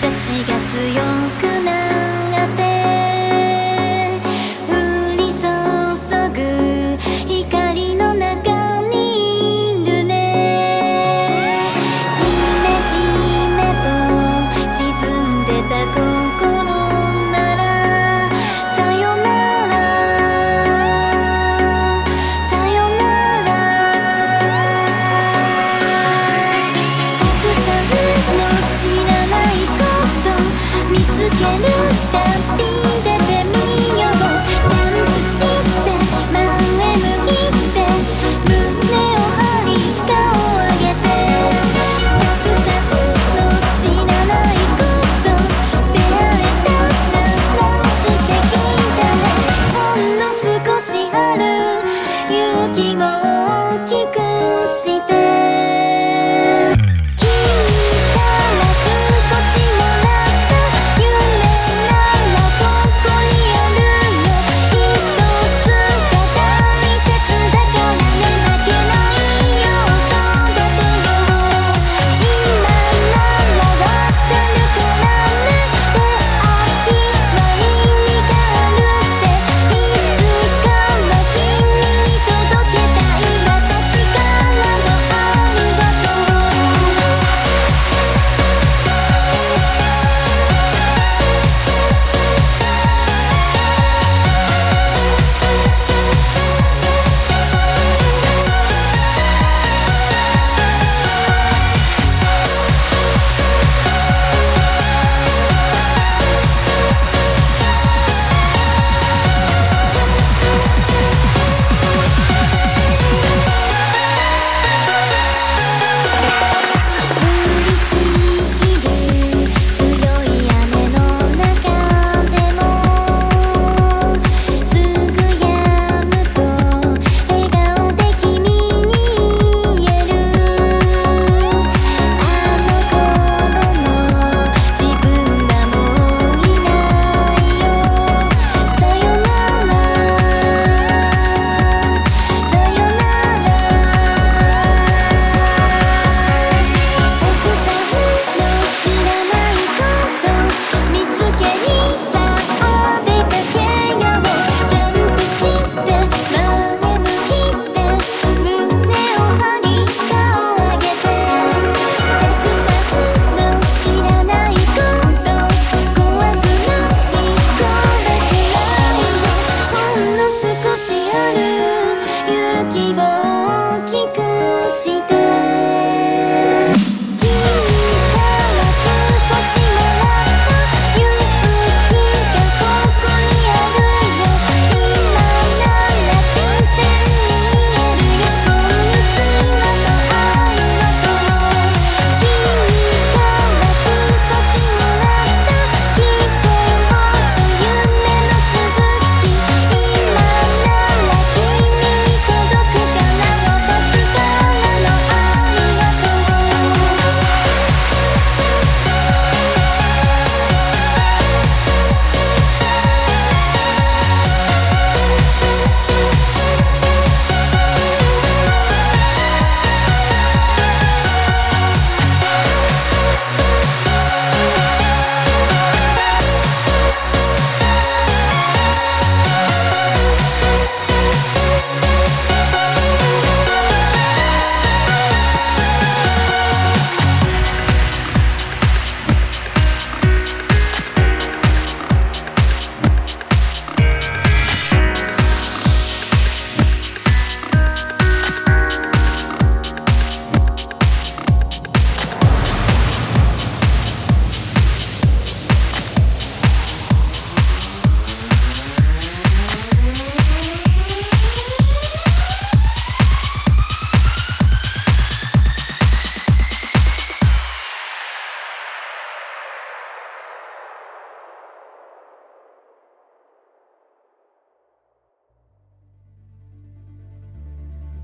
しが強くなって降り注ぐ光の中にいるね。じめじめと沈んでた心ならさよならさよなら。たくさんの知らないこと見つけるたび出てみよう。ジャンプして前向いて胸を張り顔上げて。たくさんの知らないこと出会えたなら素敵だね。ほんの少しある勇気を大きくして